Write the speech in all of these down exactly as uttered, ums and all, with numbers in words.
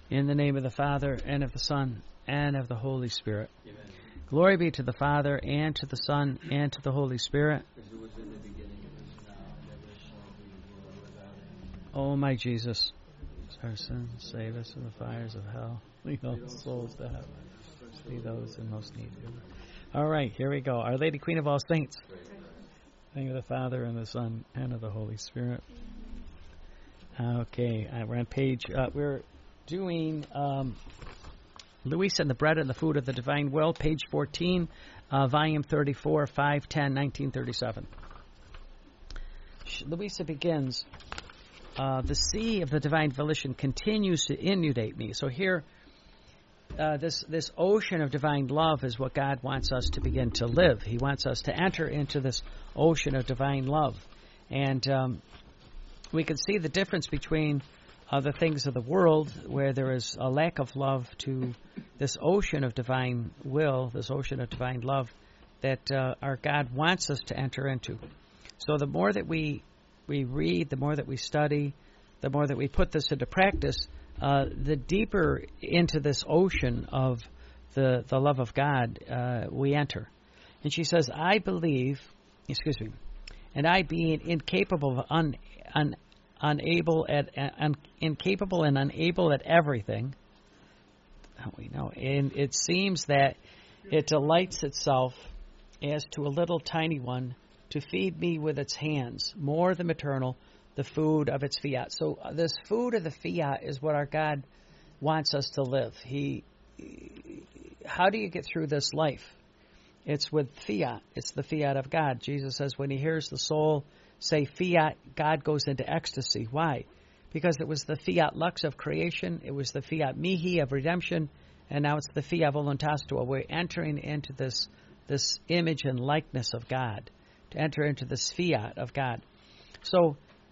In the name of the Father, and of the Son, and of the Holy Spirit. Amen. Glory be to the Father, and to the Son, and to the Holy Spirit. As it was in the beginning, it is now, and ever shall be, world without end. O my Jesus, our sins, save us from the fires of hell. Lead all souls to heaven, especially those in most need of you. All right, here we go. Our Lady, Queen of all saints. In the name of the Father, and the Son, and of the Holy Spirit. Okay, uh, we're on page, uh, we're doing um, Louisa and the Bread and the Food of the Divine Will, page fourteen, uh, volume thirty-four, five ten, nineteen thirty-seven. Louisa begins, uh, the sea of the divine volition continues to inundate me. So here, uh, this, this ocean of divine love is what God wants us to begin to live. He wants us to enter into this ocean of divine love. And um, we can see the difference between Uh, the things of the world, where there is a lack of love, to this ocean of divine will, this ocean of divine love that uh, our God wants us to enter into. So the more that we we read, the more that we study, the more that we put this into practice, uh, the deeper into this ocean of the, the love of God uh, we enter. And she says, I believe, excuse me, and I being incapable of un, un unable at un, incapable and unable at everything, we know, and it seems that it delights itself as to a little tiny one to feed me with its hands, more than maternal, the food of its fiat. So uh, this food of the fiat is what our God wants us to live. He, how do you get through this life? It's with fiat. It's the fiat of God. Jesus says when he hears the soul say fiat, God goes into ecstasy. Why? Because it was the fiat lux of creation, it was the fiat mihi of redemption, and now it's the fiat voluntas tua. We're entering into this this image and likeness of God, to enter into this fiat of God. So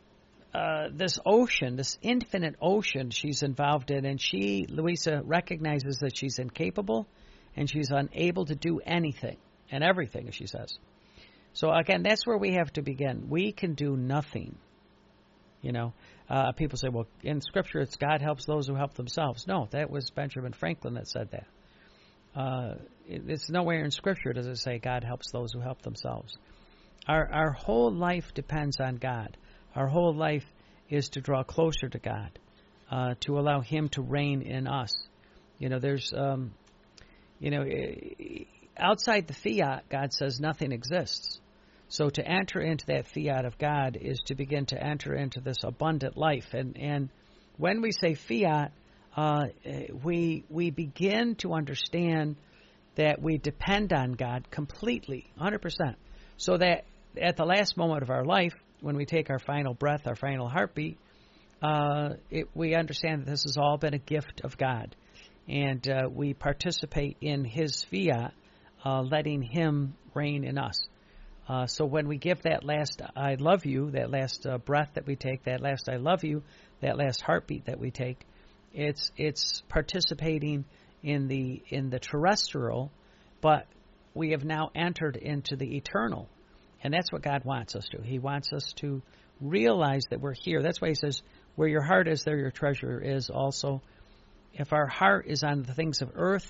uh, this ocean, this infinite ocean she's involved in, and she, Louisa, recognizes that she's incapable and she's unable to do anything and everything, as she says. So again, that's where we have to begin. We can do nothing. You know, uh, people say, well, in Scripture, it's God helps those who help themselves. No, that was Benjamin Franklin that said that. Uh, it, it's nowhere in Scripture does it say God helps those who help themselves. Our our whole life depends on God. Our whole life is to draw closer to God, uh, to allow Him to reign in us. You know, there's, um, you know, outside the fiat, God says nothing exists. So to enter into that fiat of God is to begin to enter into this abundant life. And and when we say fiat, uh, we we begin to understand that we depend on God completely, one hundred percent. So that at the last moment of our life, when we take our final breath, our final heartbeat, uh, it, we understand that this has all been a gift of God. And uh, we participate in His fiat, uh, letting Him reign in us. Uh, so when we give that last I love you, that last uh, breath that we take, that last I love you, that last heartbeat that we take, it's it's participating in the in the terrestrial, but we have now entered into the eternal. And that's what God wants us to. He wants us to realize that we're here. That's why He says, where your heart is, there your treasure is also. If our heart is on the things of earth,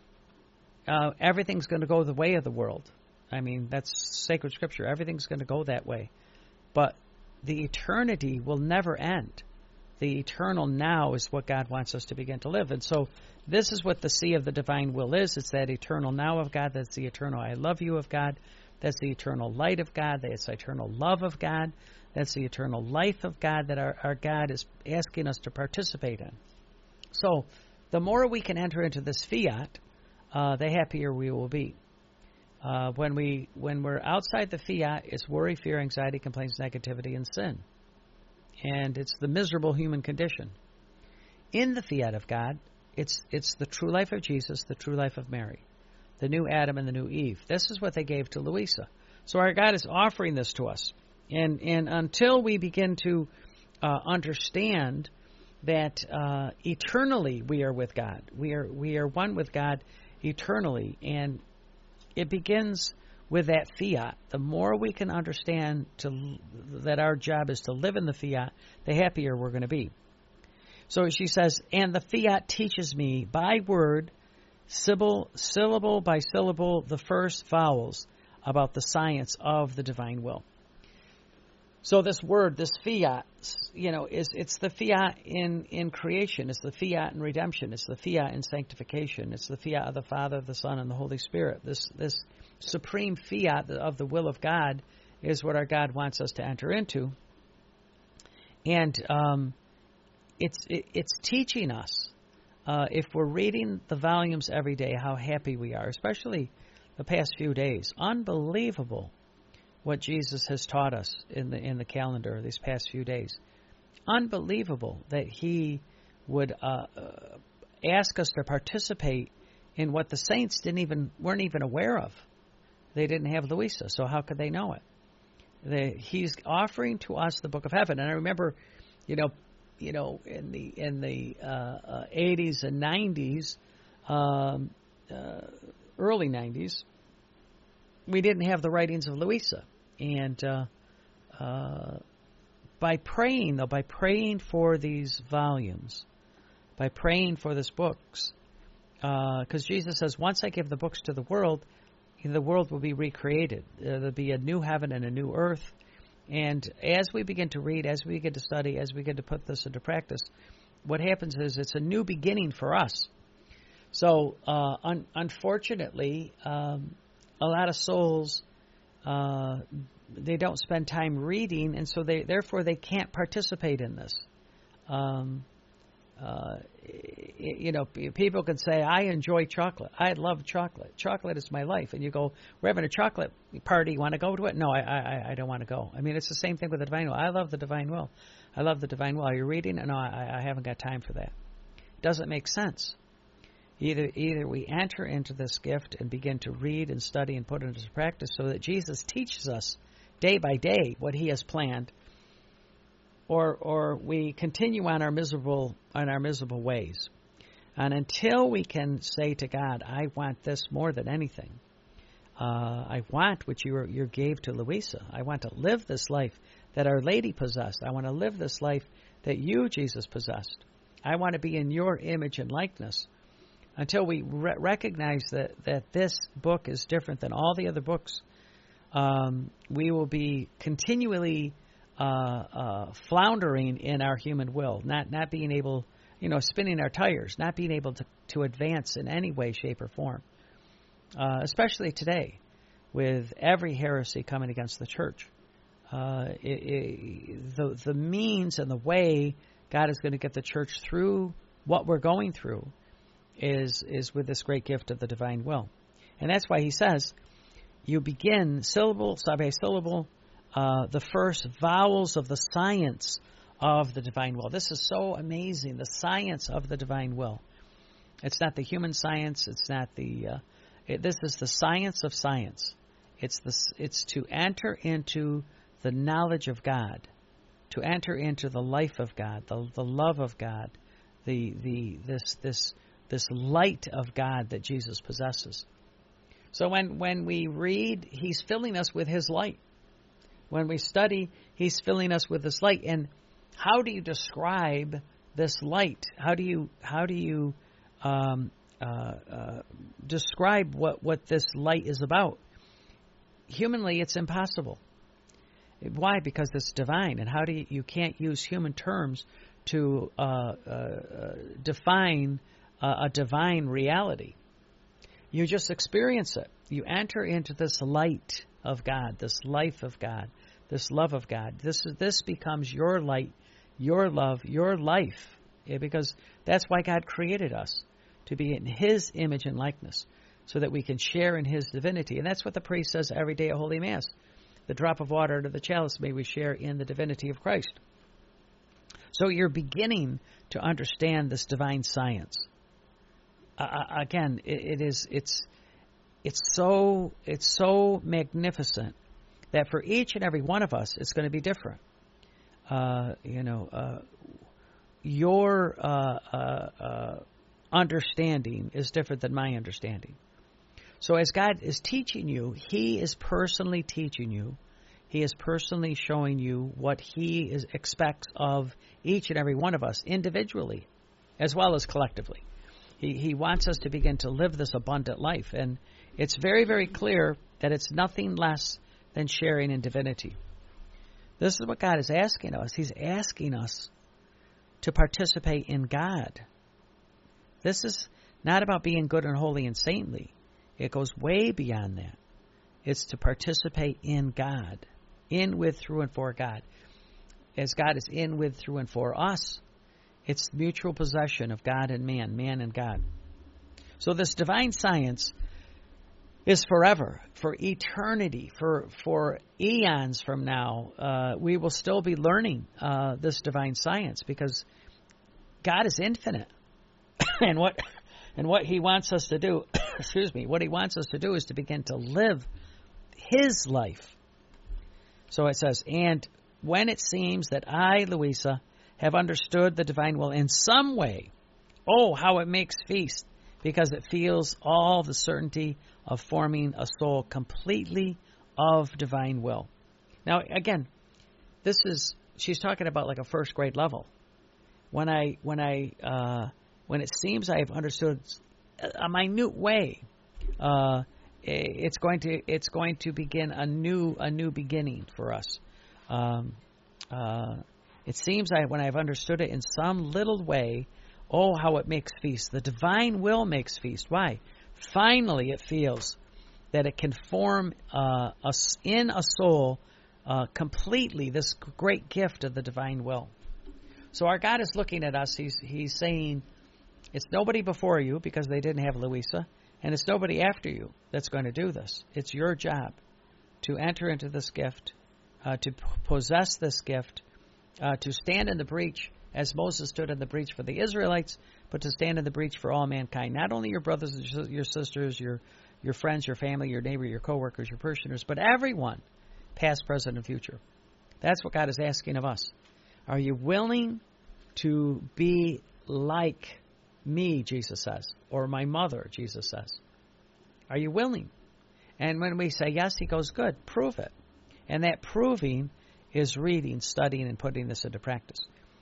uh, everything's going to go the way of the world. I mean, that's sacred Scripture. Everything's going to go that way. But the eternity will never end. The eternal now is what God wants us to begin to live. And so this is what the sea of the divine will is. It's that eternal now of God. That's the eternal I love you of God. That's the eternal light of God. That's the eternal love of God. That's the eternal life of God that our, our God is asking us to participate in. So the more we can enter into this fiat, uh, the happier we will be. Uh, when we when we're outside the fiat, it's worry, fear, anxiety, complaints, negativity, and sin, and it's the miserable human condition. In the fiat of God, it's it's the true life of Jesus, the true life of Mary, the new Adam and the new Eve. This is what they gave to Louisa. So our God is offering this to us, and and until we begin to uh, understand that uh, eternally we are with God, we are we are one with God eternally, and it begins with that fiat. The more we can understand to, that our job is to live in the fiat, the happier we're going to be. So she says, and the fiat teaches me by word, syllable, syllable by syllable, the first vowels about the science of the divine will. So this word, this fiat, you know, is it's the fiat in, in creation. It's the fiat in redemption. It's the fiat in sanctification. It's the fiat of the Father, the Son, and the Holy Spirit. This this supreme fiat of the will of God is what our God wants us to enter into. And um, it's it, it's teaching us, uh, if we're reading the volumes every day, how happy we are, especially the past few days. Unbelievable what Jesus has taught us in the in the calendar these past few days. Unbelievable that he would uh, uh, ask us to participate in what the saints didn't even weren't even aware of. They didn't have Louisa, so how could they know it? They, he's offering to us the Book of Heaven, and I remember, you know, you know, in the in the uh, uh, eighties and nineties, um, uh, early nineties, we didn't have the writings of Louisa. And uh, uh, by praying, though, by praying for these volumes, by praying for these books, because uh, Jesus says, once I give the books to the world, the world will be recreated. Uh, there'll be a new heaven and a new earth. And as we begin to read, as we begin to study, as we begin to put this into practice, what happens is it's a new beginning for us. So, uh, un- unfortunately, um, a lot of souls... Uh, they don't spend time reading, and so they therefore they can't participate in this. Um, uh, you know, people can say, I enjoy chocolate. I love chocolate. Chocolate is my life. And you go, we're having a chocolate party. You want to go to it? No, I, I, I don't want to go. I mean, it's the same thing with the divine will. I love the divine will. I love the divine will. Are you reading? No, I, I haven't got time for that. It doesn't make sense. Either either we enter into this gift and begin to read and study and put it into practice so that Jesus teaches us day by day what he has planned, or or we continue on our miserable on our miserable ways. And until we can say to God, I want this more than anything. Uh, I want what you you gave to Louisa. I want to live this life that Our Lady possessed. I want to live this life that you, Jesus, possessed. I want to be in your image and likeness. Until we re- recognize that, that this book is different than all the other books, um, we will be continually uh, uh, floundering in our human will, not not being able, you know, spinning our tires, not being able to, to advance in any way, shape, or form. Uh, especially today, with every heresy coming against the church, uh, it, it, the the means and the way God is going to get the church through what we're going through is is with this great gift of the divine will. And that's why he says, you begin syllable by syllable, uh, the first vowels of the science of the divine will. This is so amazing, the science of the divine will. It's not the human science, it's not the, uh, it, this is the science of science. It's the, it's to enter into the knowledge of God, to enter into the life of God, the the love of God, the the this this this light of God that Jesus possesses. So when, when we read, he's filling us with his light. When we study, he's filling us with this light. And how do you describe this light? How do you how do you um, uh, uh, describe what, what this light is about? Humanly, it's impossible. Why? Because it's divine. And how do you, you can't use human terms to uh, uh, define uh, a divine reality. You just experience it. You enter into this light of God, this life of God, this love of God. This is this becomes your light, your love, your life. Yeah, because that's why God created us, to be in his image and likeness, so that we can share in his divinity. And that's what the priest says every day at Holy Mass. The drop of water to the chalice, may we share in the divinity of Christ. So you're beginning to understand this divine science. Uh, again, it, it is it's it's so it's so magnificent that for each and every one of us, it's going to be different. Uh, you know, uh, your uh, uh, uh, understanding is different than my understanding. So as God is teaching you, he is personally teaching you. He is personally showing you what He is, expects of each and every one of us individually as well as collectively. He, he wants us to begin to live this abundant life. And it's very, very clear that it's nothing less than sharing in divinity. This is what God is asking of us. He's asking us to participate in God. This is not about being good and holy and saintly. It goes way beyond that. It's to participate in God, in, with, through, and for God. As God is in, with, through, and for us, it's mutual possession of God and man, man and God. So this divine science is forever, for eternity, for for eons from now. Uh, we will still be learning uh, this divine science because God is infinite, and what and what He wants us to do, excuse me, what He wants us to do is to begin to live His life. So it says, and when it seems that I, Louisa, have understood the divine will in some way, oh, how it makes feast, because it feels all the certainty of forming a soul completely of divine will. Now, again, this is, she's talking about like a first grade level. When I, when I, uh, when it seems I have understood a minute way, uh, it's going to, it's going to begin a new, a new beginning for us. Um, uh, It seems I, when I've understood it in some little way, oh, how it makes feast. The divine will makes feast. Why? Finally, it feels that it can form uh, us in a soul uh, completely this great gift of the divine will. So our God is looking at us. He's He's saying, it's nobody before you because they didn't have Louisa, and it's nobody after you that's going to do this. It's your job to enter into this gift, uh, to p- possess this gift, Uh, to stand in the breach as Moses stood in the breach for the Israelites, but to stand in the breach for all mankind. Not only your brothers and your sisters, your your friends, your family, your neighbor, your coworkers, your parishioners, but everyone, past, present, and future. That's what God is asking of us. Are you willing to be like me, Jesus says, or my mother, Jesus says? Are you willing? And when we say yes, He goes, good, prove it. And that proving is reading, studying, and putting this into practice.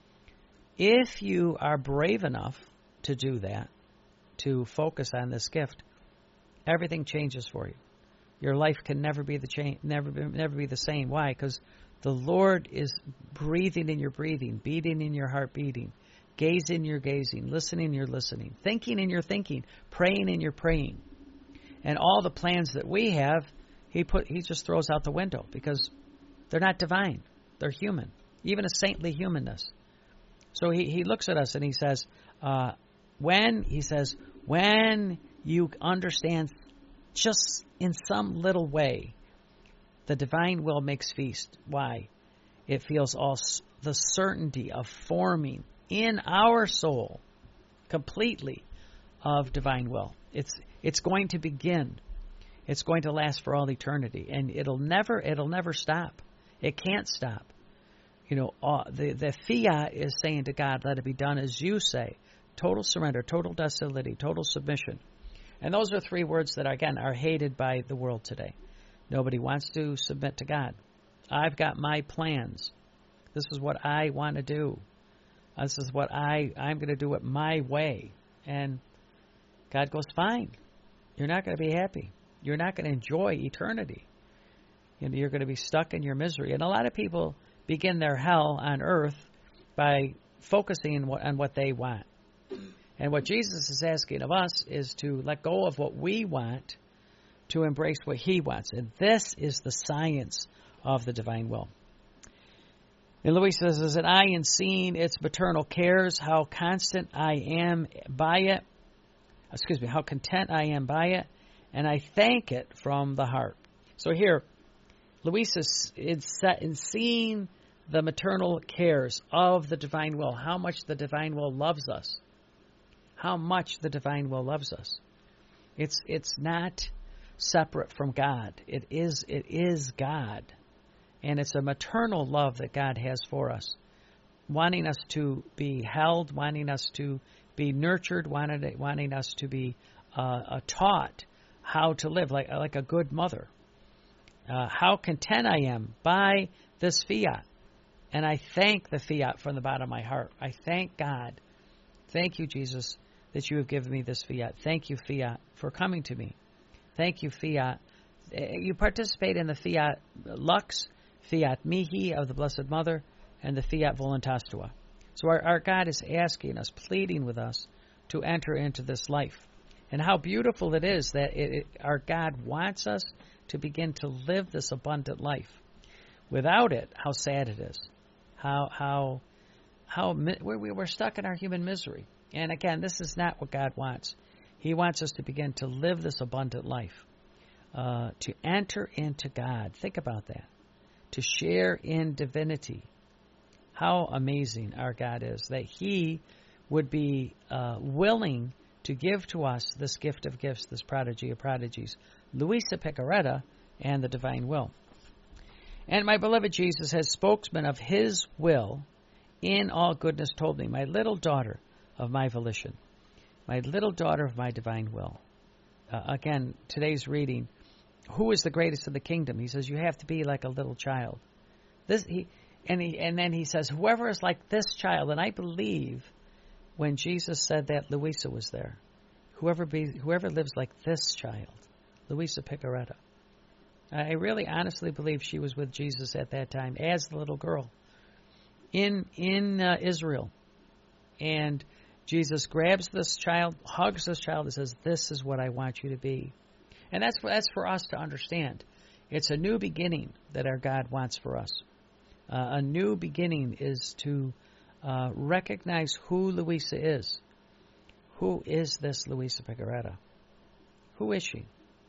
If you are brave enough to do that, to focus on this gift, everything changes for you. Your life can never be the cha- never be, never be the same. Why? Because the Lord is breathing in your breathing, beating in your heart beating, gazing in your gazing, listening in your listening, thinking in your thinking, praying in your praying. And all the plans that we have, he put he just throws out the window because they're not divine. They're human, even a saintly humanness. So he, he looks at us and he says, uh, when, he says, when you understand just in some little way, the divine will makes feast. Why? It feels all the certainty of forming in our soul completely of divine will. It's it's going to begin. It's going to last for all eternity, and it'll never it'll never stop. It can't stop. You know, uh, the, the fiat is saying to God, let it be done as you say. Total surrender, total docility, total submission. And those are three words that, again, are hated by the world today. Nobody wants to submit to God. I've got my plans. This is what I want to do. This is what I, I'm going to do it my way. And God goes, fine. You're not going to be happy. You're not going to enjoy eternity. You know, you're going to be stuck in your misery. And a lot of people begin their hell on earth by focusing on what, on what they want. And what Jesus is asking of us is to let go of what we want to embrace what He wants. And this is the science of the divine will. And Louis says, as an eye in seeing its maternal cares, how constant I am by it, excuse me, how content I am by it, and I thank it from the heart. So here, Louisa is set in seeing the maternal cares of the divine will, how much the divine will loves us. How much the divine will loves us. It's it's not separate from God. It is it is God. And it's a maternal love that God has for us. Wanting us to be held, wanting us to be nurtured, wanting, wanting us to be uh, uh, taught how to live like like a good mother. Uh, how content I am by this fiat. And I thank the fiat from the bottom of my heart. I thank God. Thank you, Jesus, that you have given me this fiat. Thank you, fiat, for coming to me. Thank you, fiat. You participate in the fiat lux, fiat mihi of the Blessed Mother, and the fiat voluntas tua. So our, our God is asking us, pleading with us to enter into this life. And how beautiful it is that it, it, our God wants us to begin to live this abundant life. Without it, how sad it is. How how how we we're stuck in our human misery. And again, this is not what God wants. He wants us to begin to live this abundant life, uh, to enter into God. Think about that. To share in divinity. How amazing our God is that He would be uh, willing to give to us this gift of gifts, this prodigy of prodigies, Luisa Picaretta and the divine will. And my beloved Jesus, as spokesman of His will, in all goodness told me, my little daughter of my volition, my little daughter of my divine will. Uh, again, today's reading, who is the greatest in the kingdom? He says, you have to be like a little child. This he and he and then he says, whoever is like this child, and I believe when Jesus said that, Luisa was there. Whoever be whoever lives like this child, Luisa Picaretta. I really honestly believe she was with Jesus at that time as the little girl in in uh, Israel. And Jesus grabs this child, hugs this child, and says, this is what I want you to be. And that's for, that's for us to understand. It's a new beginning that our God wants for us. Uh, a new beginning is to uh, recognize who Luisa is. Who is this Luisa Picaretta? Who is she?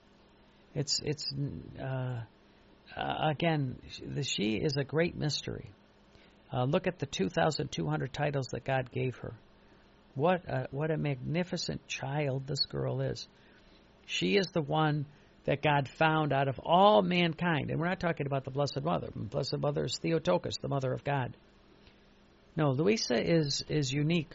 It's it's uh, uh, again, she is a great mystery. Uh, look at the two thousand two hundred titles that God gave her. What a, what a magnificent child this girl is. She is the one that God found out of all mankind. And we're not talking about the Blessed Mother. The Blessed Mother is Theotokos, the Mother of God. No, Luisa is, is unique.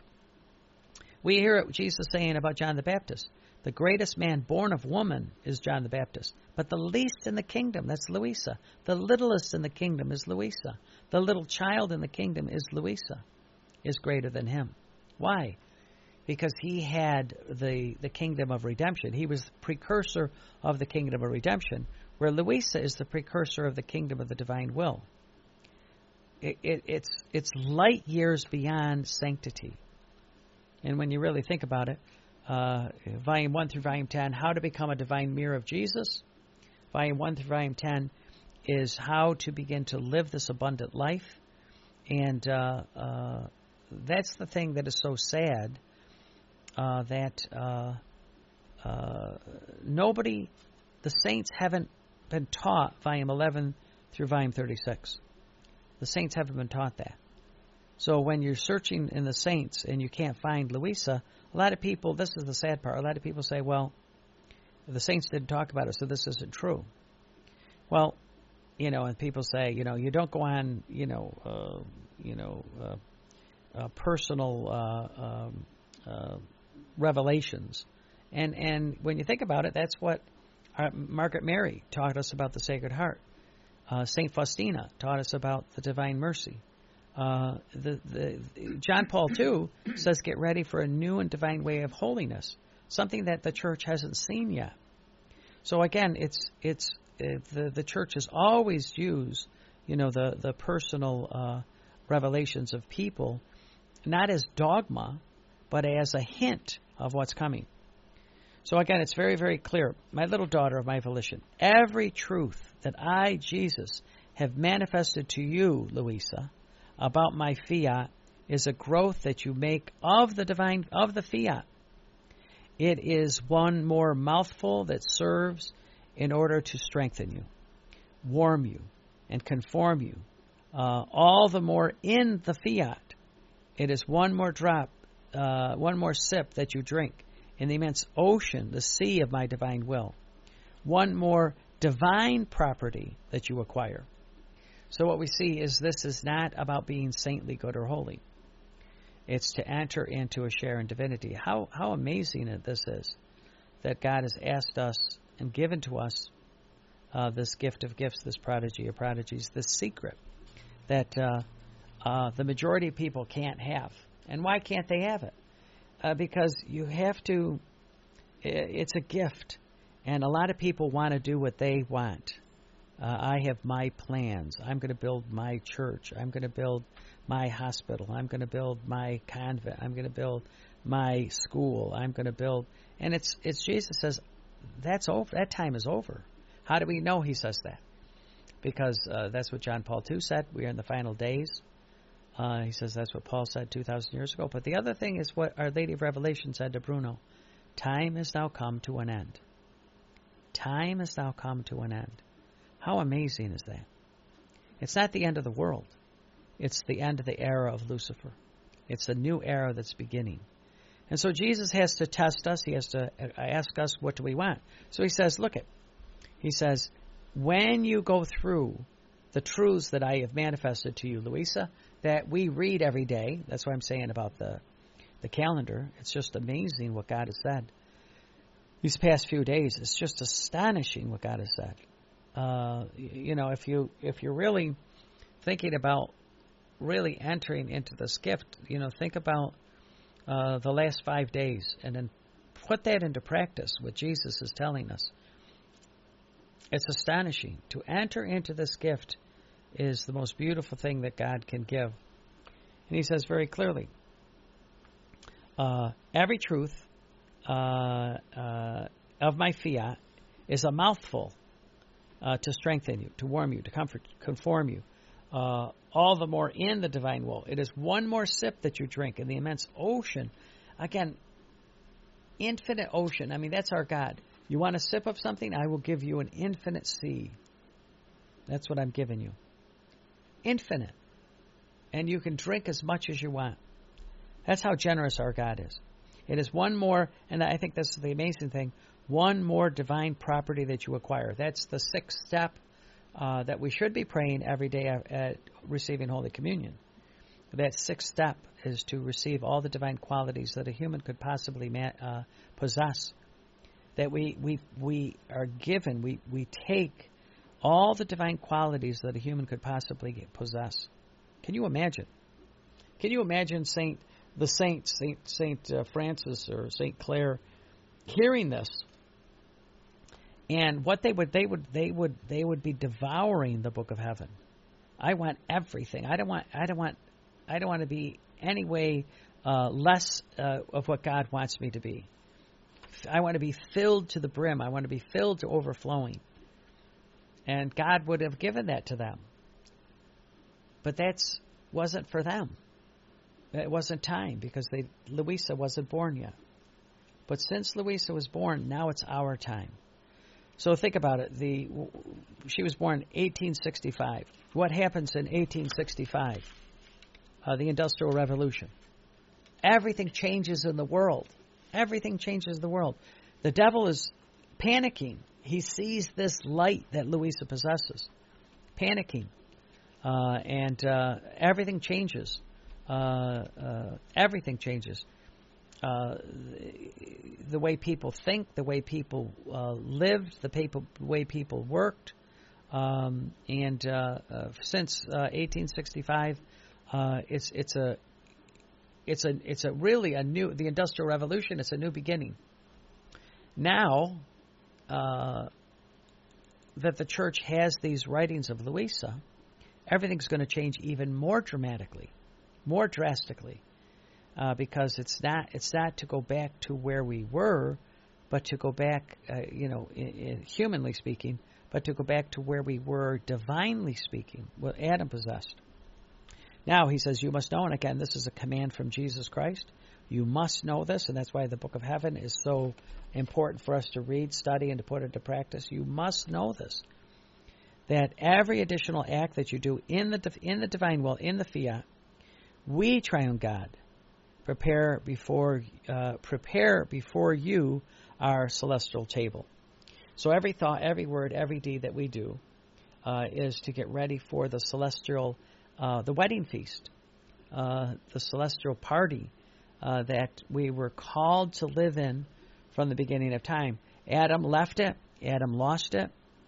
We hear Jesus saying about John the Baptist, the greatest man born of woman is John the Baptist. But the least in the kingdom, that's Luisa. The littlest in the kingdom is Luisa. The little child in the kingdom is Luisa, is greater than him. Why? Because he had the, the kingdom of redemption. He was the precursor of the kingdom of redemption, where Luisa is the precursor of the kingdom of the divine will. It, it, it's, it's light years beyond sanctity. And when you really think about it, uh, Volume one through Volume ten, How to Become a Divine Mirror of Jesus. Volume one through Volume ten is how to begin to live this abundant life. And uh, uh, that's the thing that is so sad. Uh, that uh, uh, nobody, the saints haven't been taught Volume eleven through Volume thirty-six. The saints haven't been taught that. So when you're searching in the saints and you can't find Luisa, a lot of people, this is the sad part, a lot of people say, well, the saints didn't talk about it, so this isn't true. Well, you know, and people say, you know, you don't go on, you know, uh, you know, uh, uh, personal uh, um, uh, revelations. And and when you think about it, that's what our, Margaret Mary taught us about the Sacred Heart. Uh, Saint Faustina taught us about the Divine Mercy. Uh, the, the John Paul the Second says get ready for a new and divine way of holiness, something that the Church hasn't seen yet. So again, it's it's uh, the the Church has always used, you know, the the personal uh, revelations of people, not as dogma, but as a hint of what's coming. So again, it's very, very clear. My little daughter of my volition, every truth that I, Jesus, have manifested to you, Luisa, about my fiat is a growth that you make of the divine, of the fiat. It is one more mouthful that serves in order to strengthen you, warm you, and conform you, uh, all the more in the fiat. It is one more drop, uh, one more sip that you drink in the immense ocean, the sea of my divine will. One more divine property that you acquire. So what we see is this is not about being saintly, good, or holy. It's to enter into a share in divinity. How how amazing this is that God has asked us and given to us uh, this gift of gifts, this prodigy of prodigies, this secret that uh, uh, the majority of people can't have. And why can't they have it? Uh, because you have to, it's a gift. And a lot of people want to do what they want. Uh, I have my plans. I'm going to build my church. I'm going to build my hospital. I'm going to build my convent. I'm going to build my school. I'm going to build, and it's it's Jesus says that's over. That time is over. How do we know he says that? Because uh, that's what John Paul the Second said. We are in the final days. Uh, he says that's what Paul said two thousand years ago. But the other thing is what Our Lady of Revelation said to Bruno: time has now come to an end. Time has now come to an end. How amazing is that? It's not the end of the world. It's the end of the era of Lucifer. It's a new era that's beginning. And so Jesus has to test us. He has to ask us, what do we want? So he says, look it. He says, when you go through the truths that I have manifested to you, Louisa, that we read every day, that's what I'm saying about the, the calendar. It's just amazing what God has said. These past few days, it's just astonishing what God has said. Uh, you know, if you if you're really thinking about really entering into this gift, you know, think about uh, the last five days and then put that into practice, what Jesus is telling us. It's astonishing. To enter into this gift is the most beautiful thing that God can give. And he says very clearly, uh, every truth uh, uh, of my fiat is a mouthful uh, to strengthen you, to warm you, to comfort, conform you. Uh, all the more in the divine will. It is one more sip that you drink in the immense ocean. Again, infinite ocean. I mean, that's our God. You want a sip of something? I will give you an infinite sea. That's what I'm giving you. Infinite. And you can drink as much as you want. That's how generous our God is. It is one more, and I think this is the amazing thing, one more divine property that you acquire. That's the sixth step uh, that we should be praying every day at, at receiving Holy Communion. That sixth step is to receive all the divine qualities that a human could possibly ma- uh, possess. That we, we, we are given, we, we take all the divine qualities that a human could possibly possess. Can you imagine? Can you imagine Saint the saints, Saint Saint uh, Francis or Saint Clare, hearing this, and what they would they would they would they would be devouring the book of heaven. I want everything. I don't want I don't want I don't want to be any way uh, less uh, of what God wants me to be. I want to be filled to the brim. I want to be filled to overflowing. And God would have given that to them. But that wasn't for them. It wasn't time because they, Louisa wasn't born yet. But since Louisa was born, now it's our time. So think about it. The she was born in eighteen sixty-five. What happens in eighteen sixty-five? Uh, the Industrial Revolution. Everything changes in the world. Everything changes in the world. The devil is panicking. He sees this light that Louisa possesses. Panicking. Uh, and uh, everything changes. Uh, uh, everything changes. Uh, the way people think, the way people uh, lived, the people, way people worked. Um, and uh, uh, since uh, eighteen sixty-five, uh, it's it's a it's a it's a really a new the Industrial Revolution. It's a new beginning. Now uh, that the church has these writings of Louisa, everything's going to change even more dramatically, more drastically, uh, because it's not it's not to go back to where we were, but to go back, uh, you know, in, in humanly speaking, but to go back to where we were divinely speaking, what Adam possessed. Now, he says, you must know, and again, this is a command from Jesus Christ. You must know this, and that's why the Book of Heaven is so important for us to read, study, and to put into practice. You must know this, that every additional act that you do in the in the divine will, in the fiat, we, triune God, prepare before uh, prepare before you our celestial table. So every thought, every word, every deed that we do uh, is to get ready for the celestial, uh, the wedding feast, uh, the celestial party uh, that we were called to live in from the beginning of time. Adam left it. Adam lost it.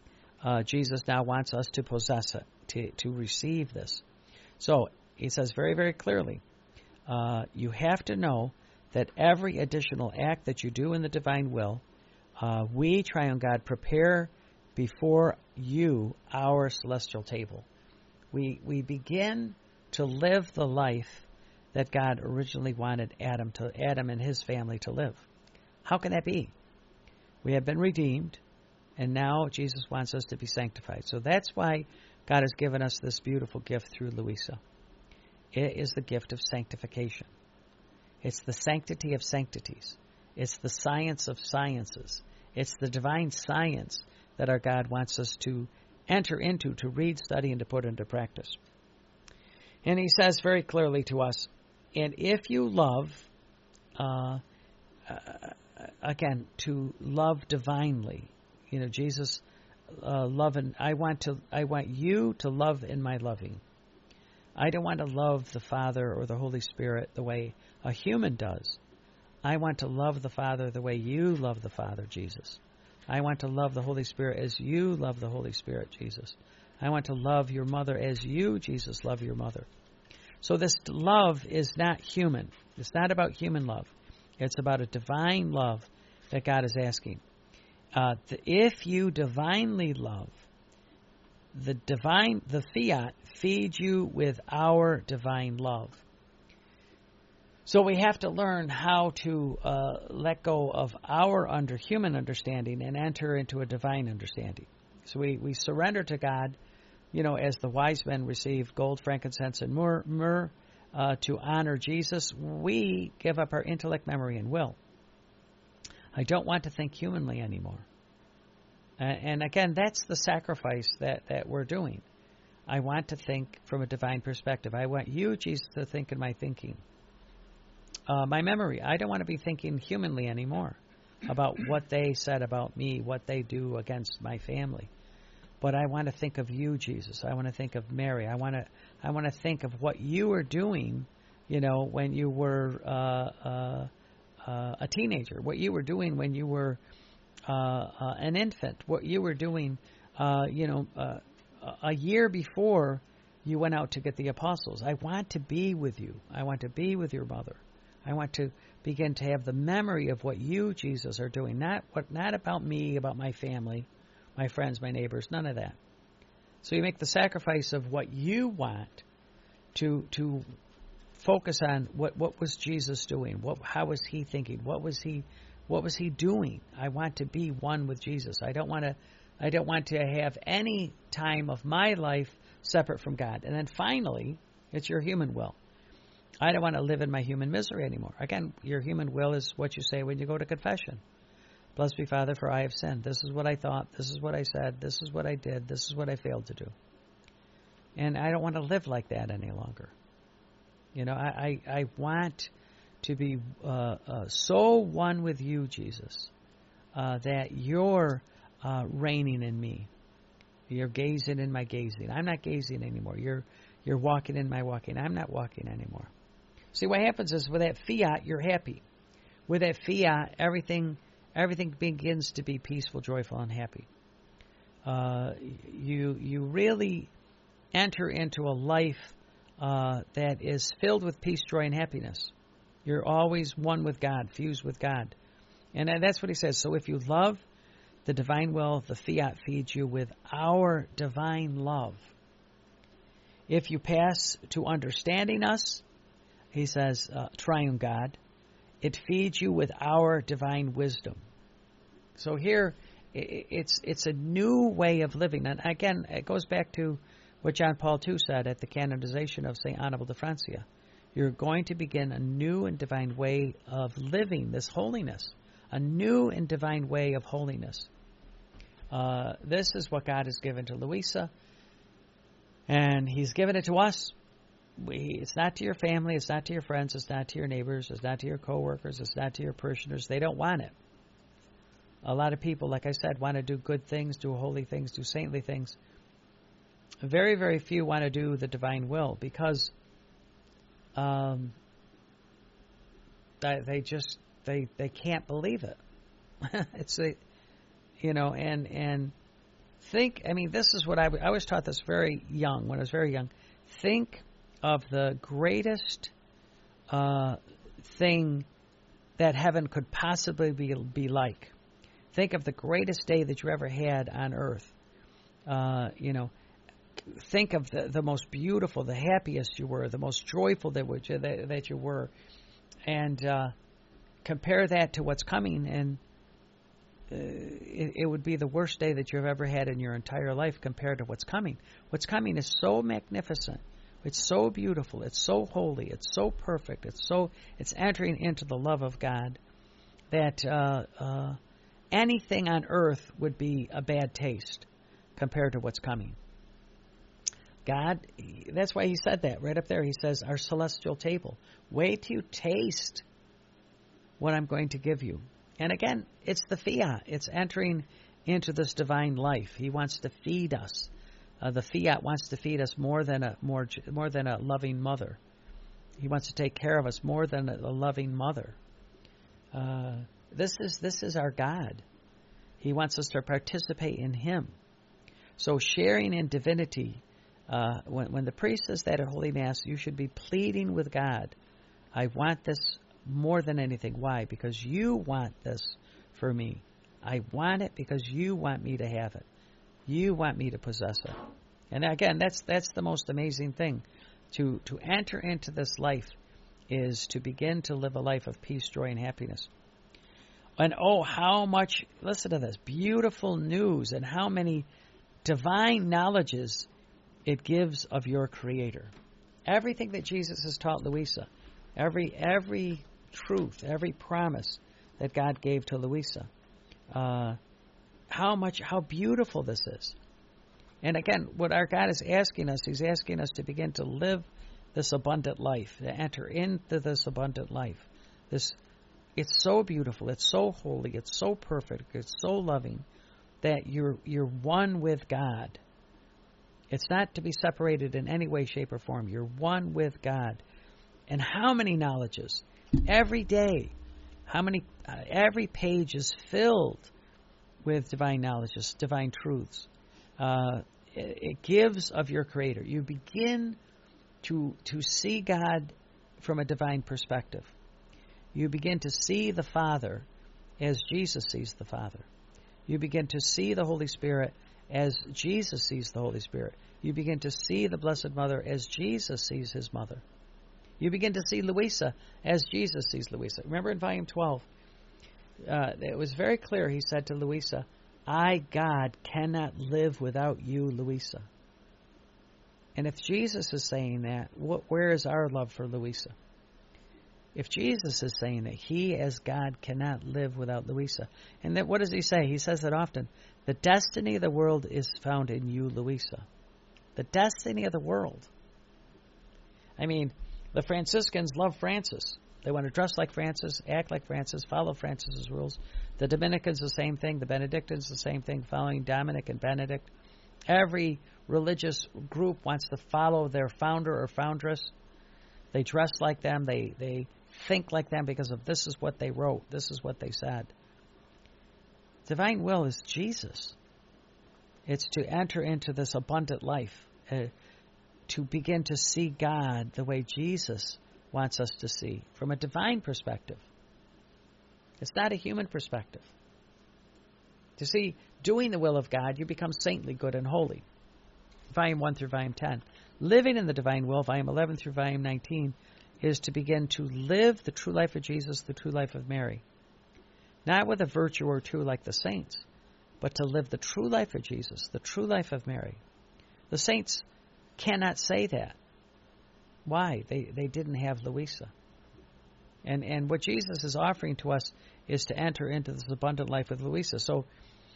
uh, Jesus now wants us to possess it, to, to receive this. So he says very, very clearly, uh, you have to know that every additional act that you do in the divine will, uh, we, Triune God, prepare before you our celestial table. We we begin to live the life that God originally wanted Adam to Adam and his family to live. How can that be? We have been redeemed, and now Jesus wants us to be sanctified. So that's why God has given us this beautiful gift through Louisa. It is the gift of sanctification. It's the sanctity of sanctities. It's the science of sciences. It's the divine science that our God wants us to enter into, to read, study, and to put into practice. And he says very clearly to us, and if you love, uh, uh, again, to love divinely, you know, Jesus, uh, love, and I want to, I want you to love in my loving. I don't want to love the Father or the Holy Spirit the way a human does. I want to love the Father the way you love the Father, Jesus. I want to love the Holy Spirit as you love the Holy Spirit, Jesus. I want to love your mother as you, Jesus, love your mother. So this love is not human. It's not about human love. It's about a divine love that God is asking. Uh, the, if you divinely love, the divine, the fiat feeds you with our divine love. So we have to learn how to uh, let go of our under human understanding and enter into a divine understanding. So we, we surrender to God, you know, as the wise men received gold, frankincense, and myrrh, myrrh uh, to honor Jesus. We give up our intellect, memory, and will. I don't want to think humanly anymore. Uh, and again, that's the sacrifice that, that we're doing. I want to think from a divine perspective. I want you, Jesus, to think in my thinking. Uh, my memory, I don't want to be thinking humanly anymore about what they said about me, what they do against my family. But I want to think of you, Jesus. I want to think of Mary. I want to I want to think of what you were doing, you know, when you were uh, uh, uh, a teenager, what you were doing when you were uh, uh, an infant, what you were doing, uh, you know, uh, a year before you went out to get the apostles. I want to be with you. I want to be with your mother. I want to begin to have the memory of what you, Jesus, are doing. Not what, not about me, about my family, my friends, my neighbors, none of that. So you make the sacrifice of what you want to to focus on what, what was Jesus doing? What how was he thinking? What was he what was he doing? I want to be one with Jesus. I don't want to I don't want to have any time of my life separate from God. And then finally, it's your human will. I don't want to live in my human misery anymore. Again, your human will is what you say when you go to confession. Blessed be Father, for I have sinned. This is what I thought. This is what I said. This is what I did. This is what I failed to do. And I don't want to live like that any longer. You know, I, I, I want to be uh, uh, so one with you, Jesus, uh, that you're uh, reigning in me. You're gazing in my gazing. I'm not gazing anymore. You're you're walking in my walking. I'm not walking anymore. See, what happens is with that fiat, you're happy. With that fiat, everything everything begins to be peaceful, joyful, and happy. Uh, you you really enter into a life uh, that is filled with peace, joy, and happiness. You're always one with God, fused with God. And that's what he says. So if you love the divine will, the fiat feeds you with our divine love. If you pass to understanding us, he says, uh, Triune God, it feeds you with our divine wisdom. So here, it's it's a new way of living. And again, it goes back to what John Paul the Second said at the canonization of Saint Annibal de Francia. You're going to begin a new and divine way of living this holiness, a new and divine way of holiness. Uh, this is what God has given to Louisa, and he's given it to us. We, it's not to your family, it's not to your friends, it's not to your neighbors, it's not to your coworkers, it's not to your parishioners. They don't want it. A lot of people, like I said, want to do good things, do holy things, do saintly things. Very, very few want to do the divine will because um, they, they just they they can't believe it. It's a, you know, and and Think, I mean, this is what I, I was taught this very young, when I was very young. Think of the greatest uh, thing that heaven could possibly be, be like. Think of the greatest day that you ever had on earth. Uh, you know, think of the, the most beautiful, the happiest you were, the most joyful that, would you, that, that you were, and uh, compare that to what's coming, and uh, it, it would be the worst day that you've ever had in your entire life compared to what's coming. What's coming is so magnificent. It's so beautiful. It's so holy. It's so perfect. It's so it's entering into the love of God that uh, uh, anything on earth would be a bad taste compared to what's coming. God, that's why he said that right up there. He says, our celestial table. Wait till you taste what I'm going to give you. And again, it's the fiat. It's entering into this divine life. He wants to feed us. Uh, the fiat wants to feed us more than a more more than a loving mother. He wants to take care of us more than a, a loving mother. Uh, this is this is our God. He wants us to participate in Him. So sharing in divinity. Uh, when, when the priest says that at Holy Mass, you should be pleading with God. I want this more than anything. Why? Because you want this for me. I want it because you want me to have it. You want me to possess it. And again, that's that's the most amazing thing. To to enter into this life is to begin to live a life of peace, joy, and happiness. And oh, how much, listen to this, beautiful news and how many divine knowledges it gives of your Creator. Everything that Jesus has taught Louisa, every every truth, every promise that God gave to Louisa, uh, how much, how beautiful this is. And again, what our God is asking us, He's asking us to begin to live this abundant life, to enter into this abundant life. This, it's so beautiful, it's so holy, it's so perfect, it's so loving that you're you're one with God. It's not to be separated in any way, shape, or form. You're one with God. And how many knowledges? Every day. How many? Uh, every page is filled with divine knowledges, divine truths. Uh, it, it gives of your Creator. You begin to to see God from a divine perspective. You begin to see the Father as Jesus sees the Father. You begin to see the Holy Spirit as Jesus sees the Holy Spirit. You begin to see the Blessed Mother as Jesus sees His mother. You begin to see Louisa as Jesus sees Louisa. Remember in volume twelve, uh, it was very clear. He said to Louisa, I, God, cannot live without you, Louisa. And if Jesus is saying that, what, where is our love for Louisa? If Jesus is saying that He, as God, cannot live without Louisa. And that, what does He say? He says it often. The destiny of the world is found in you, Louisa. The destiny of the world. I mean, the Franciscans love Francis. They want to dress like Francis, act like Francis, follow Francis's rules. The Dominicans, the same thing. The Benedictines, the same thing, following Dominic and Benedict. Every religious group wants to follow their founder or foundress. They dress like them. They, they think like them because of this is what they wrote. This is what they said. Divine will is Jesus. It's to enter into this abundant life, uh, to begin to see God the way Jesus wants us to see, from a divine perspective. It's not a human perspective. To see, doing the will of God, you become saintly, good, and holy. Volume one through Volume ten. Living in the divine will, Volume eleven through Volume nineteen, is to begin to live the true life of Jesus, the true life of Mary. Not with a virtue or two like the saints, but to live the true life of Jesus, the true life of Mary. The saints cannot say that. Why? They they didn't have Louisa. And and what Jesus is offering to us is to enter into this abundant life with Louisa. So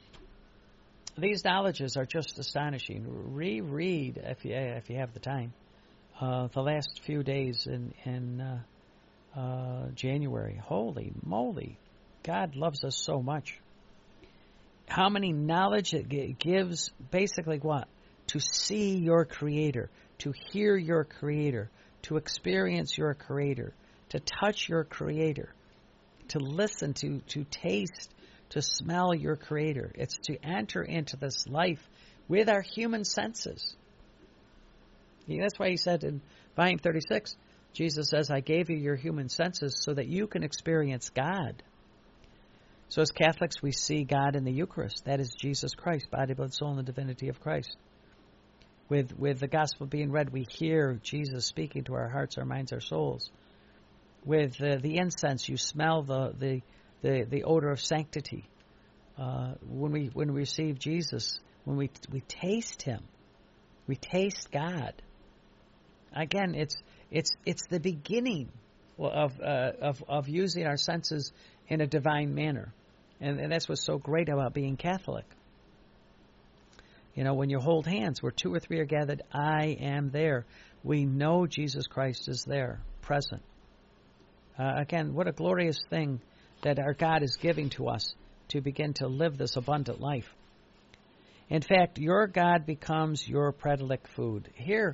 these knowledges are just astonishing. Reread, if you if you have the time, uh, the last few days in in uh, uh, January. Holy moly, God loves us so much. How many knowledge it gives? Basically, what? To see your Creator, to hear your Creator, to experience your Creator, to touch your Creator, to listen, to to taste, to smell your Creator. It's to enter into this life with our human senses. Yeah, that's why he said in volume thirty-six, Jesus says, I gave you your human senses so that you can experience God. So as Catholics, we see God in the Eucharist. That is Jesus Christ, body, blood, soul, and the divinity of Christ. With with the gospel being read, we hear Jesus speaking to our hearts, our minds, our souls. With uh, the incense, you smell the the, the, the odor of sanctity. Uh, when we when we receive Jesus, when we we taste Him, we taste God. Again, it's it's it's the beginning of uh, of of using our senses in a divine manner, and, and that's what's so great about being Catholic. You know, when you hold hands, where two or three are gathered, I am there. We know Jesus Christ is there, present. Uh, again, what a glorious thing that our God is giving to us to begin to live this abundant life. In fact, your God becomes your predilected food. Here,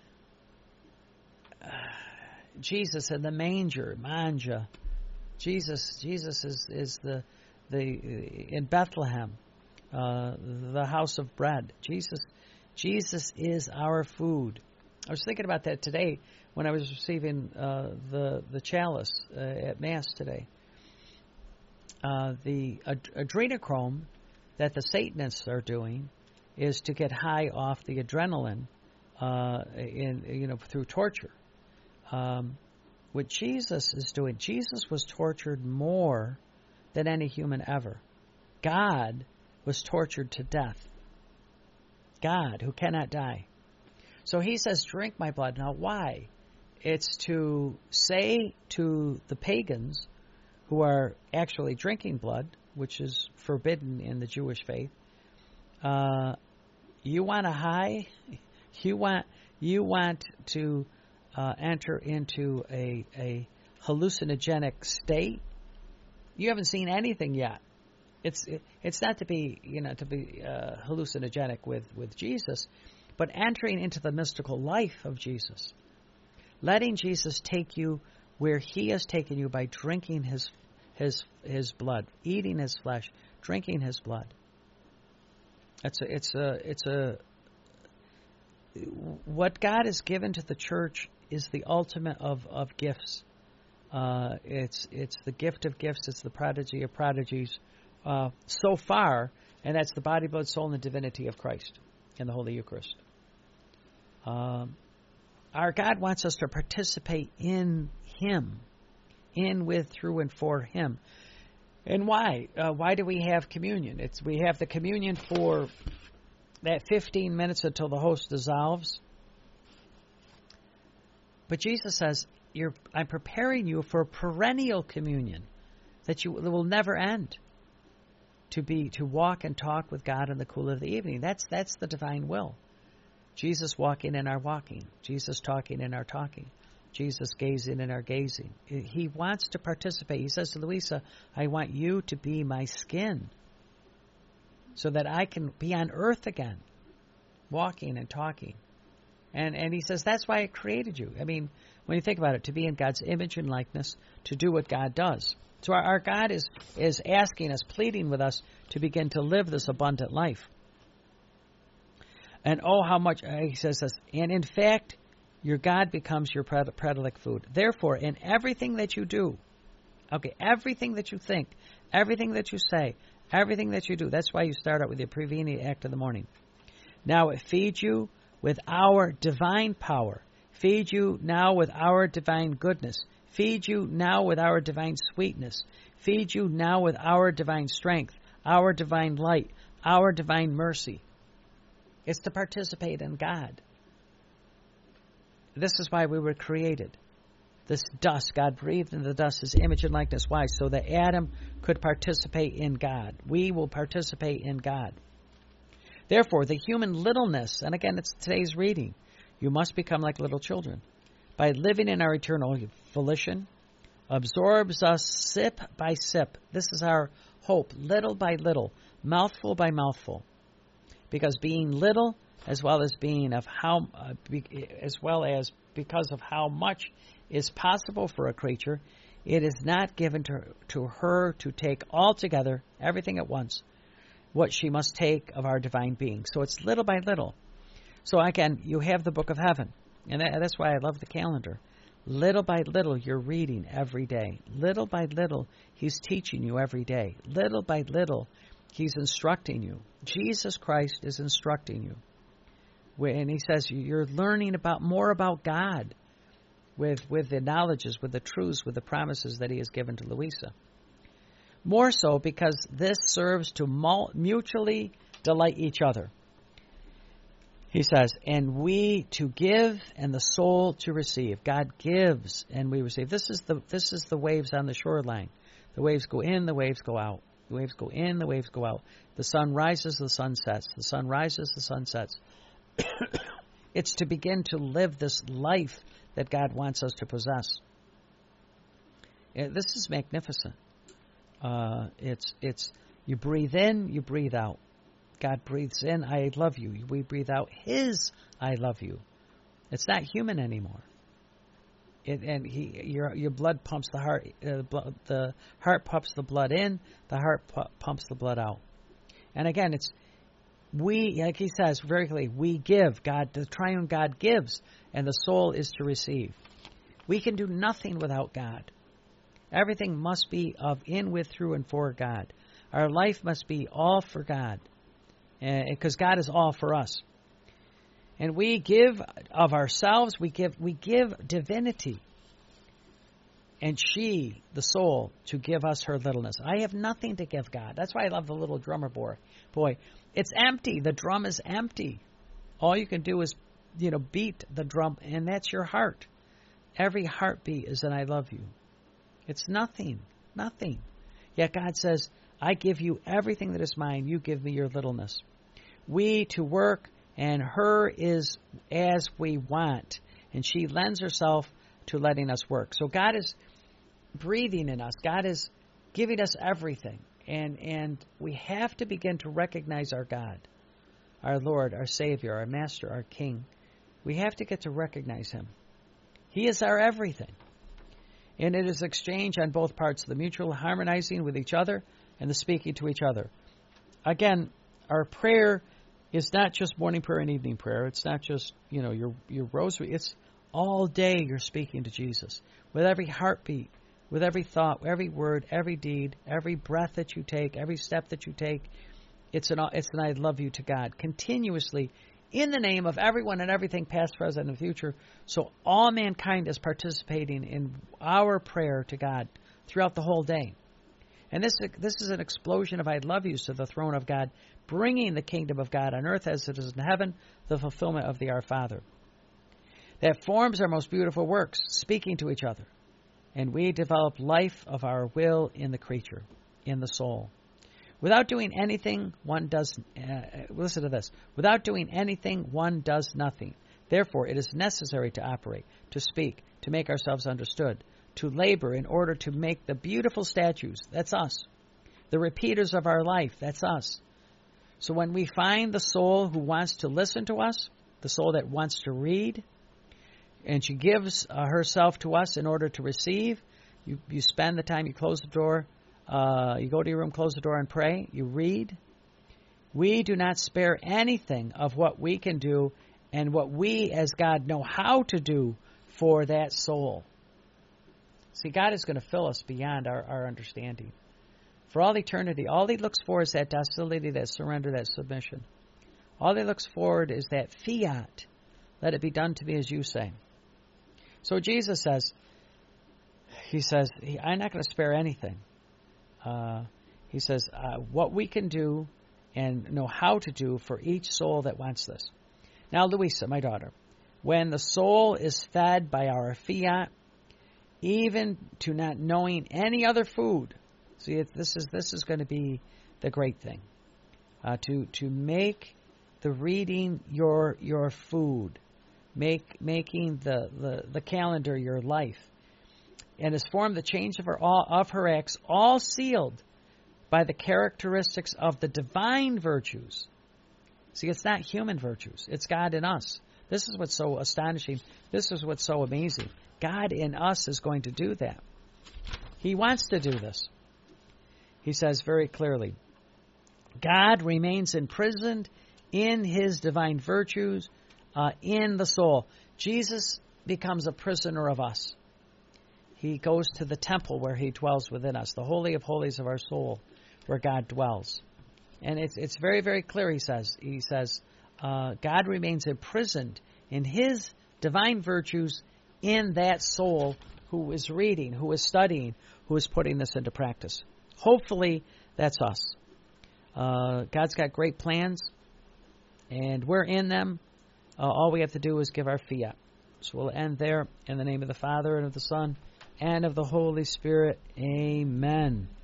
uh, Jesus in the manger, manja. Jesus, Jesus is is the the in Bethlehem. Uh, the house of bread. Jesus Jesus is our food. I was thinking about that today when I was receiving uh, the the chalice uh, at Mass today. Uh, the ad- adrenochrome that the Satanists are doing is to get high off the adrenaline, uh, in you know through torture. Um, what Jesus is doing, Jesus was tortured more than any human ever. God was tortured to death. God, who cannot die. So he says, drink my blood. Now, why? It's to say to the pagans who are actually drinking blood, which is forbidden in the Jewish faith, uh, you want a high? You want you want to uh, enter into a, a hallucinogenic state? You haven't seen anything yet. It's it's not to be you know to be uh, hallucinogenic with, with Jesus, but entering into the mystical life of Jesus, letting Jesus take you where He has taken you by drinking His His His blood, eating His flesh, drinking His blood. It's a it's a it's a what God has given to the church is the ultimate of of gifts. Uh, it's it's the gift of gifts. It's the prodigy of prodigies. Uh, so far, and that's the body, blood, soul, and the divinity of Christ in the Holy Eucharist. Um, our God wants us to participate in Him, in, with, through, and for Him. And why? Uh, why do we have communion? It's we have the communion for that fifteen minutes until the host dissolves. But Jesus says, You're, I'm preparing you for perennial communion that you that will never end. To be to walk and talk with God in the cool of the evening. That's that's the divine will. Jesus walking in our walking. Jesus talking in our talking. Jesus gazing in our gazing. He wants to participate. He says to Luisa, I want you to be my skin so that I can be on earth again, walking and talking. And and he says, that's why I created you. I mean, when you think about it, to be in God's image and likeness, to do what God does. So our, our God is, is asking us, pleading with us to begin to live this abundant life. And oh, how much, uh, he says this, and in fact, your God becomes your pred- predilected food. Therefore, in everything that you do, okay, everything that you think, everything that you say, everything that you do, that's why you start out with the prevenient act of the morning. Now it feeds you with our divine power. Feed you now with our divine goodness. Feed you now with our divine sweetness. Feed you now with our divine strength, our divine light, our divine mercy. It's to participate in God. This is why we were created. This dust, God breathed into the dust His image and likeness. Why? So that Adam could participate in God. We will participate in God. Therefore, the human littleness, and again, it's today's reading, you must become like little children. By living in our eternal volition, absorbs us sip by sip. This is our hope, little by little, mouthful by mouthful. Because being little, as well as being of how, uh, be, as well as because of how much is possible for a creature, It is not given to, to her to take altogether, everything at once, what she must take of our divine being. So it's little by little. So again, you have the book of heaven, and that, that's why I love the calendar. Little by little, you're reading every day. Little by little, he's teaching you every day. Little by little, he's instructing you. Jesus Christ is instructing you. And he says you're learning about more about God with, with the knowledges, with the truths, with the promises that he has given to Louisa. More so because this serves to mutually delight each other. He says, and we to give and the soul to receive. God gives and we receive. This is the this is the waves on the shoreline. The waves go in, the waves go out. The waves go in, the waves go out. The sun rises, the sun sets. The sun rises, the sun sets. It's to begin to live this life that God wants us to possess. This is magnificent. Uh, it's it's you breathe in, you breathe out. God breathes in, I love you. We breathe out his, I love you. It's not human anymore. It, and he, your your blood pumps the heart. Uh, blood, the heart pumps the blood in. The heart pu- pumps the blood out. And again, it's we, like he says very clearly, we give. God, the triune God gives, and the soul is to receive. We can do nothing without God. Everything must be of, in, with, through, and for God. Our life must be all for God, because God is all for us. And we give of ourselves, we give we give divinity. And she, the soul, to give us her littleness. I have nothing to give God. That's why I love the little drummer boy. Boy, it's empty. The drum is empty. All you can do is, you know, beat the drum, and that's your heart. Every heartbeat is an I love you. It's nothing, nothing. Yet God says, I give you everything that is mine. You give me your littleness. We to work, and her is as we want. And she lends herself to letting us work. So God is breathing in us. God is giving us everything. And and we have to begin to recognize our God, our Lord, our Savior, our Master, our King. We have to get to recognize him. He is our everything. And it is exchange on both parts, the mutual harmonizing with each other and the speaking to each other. Again, our prayer is not just morning prayer and evening prayer. It's not just, you know, your your rosary. It's all day you're speaking to Jesus. With every heartbeat, with every thought, every word, every deed, every breath that you take, every step that you take, it's an it's an I love you to God. Continuously, in the name of everyone and everything, past, present, and future. So all mankind is participating in our prayer to God throughout the whole day. And this, this is an explosion of I love yous to the throne of God, bringing the kingdom of God on earth as it is in heaven, the fulfillment of the Our Father. That forms our most beautiful works, speaking to each other. And we develop life of our will in the creature, in the soul. Without doing anything, one does, uh, listen to this, without doing anything, one does nothing. Therefore, it is necessary to operate, to speak, to make ourselves understood, to labor in order to make the beautiful statues, that's us. The repeaters of our life, that's us. So when we find the soul who wants to listen to us, the soul that wants to read, and she gives uh, herself to us in order to receive, you, you spend the time, you close the door, uh, you go to your room, close the door and pray, you read. We do not spare anything of what we can do and what we as God know how to do for that soul. See, God is going to fill us beyond our, our understanding. For all eternity, all he looks for is that docility, that surrender, that submission. All he looks forward is that fiat. Let it be done to me as you say. So Jesus says, he says, I'm not going to spare anything. Uh, he says, uh, what we can do and know how to do for each soul that wants this. Now, Louisa, my daughter, when the soul is fed by our fiat, even to not knowing any other food, see, it, this is this is going to be the great thing, uh, to to make the reading your your food, make making the, the, the calendar your life, and has formed the change of her all, of her acts, all sealed by the characteristics of the divine virtues. See, it's not human virtues; it's God in us. This is what's so astonishing. This is what's so amazing. God in us is going to do that. He wants to do this. He says very clearly, God remains imprisoned in his divine virtues, uh, in the soul. Jesus becomes a prisoner of us. He goes to the temple where he dwells within us, the holy of holies of our soul, where God dwells. And it's it's very, very clear, he says. He says, uh, God remains imprisoned in his divine virtues in that soul who is reading, who is studying, who is putting this into practice. Hopefully, that's us. Uh, God's got great plans, and we're in them. Uh, all we have to do is give our fiat. So we'll end there. In the name of the Father, and of the Son, and of the Holy Spirit. Amen.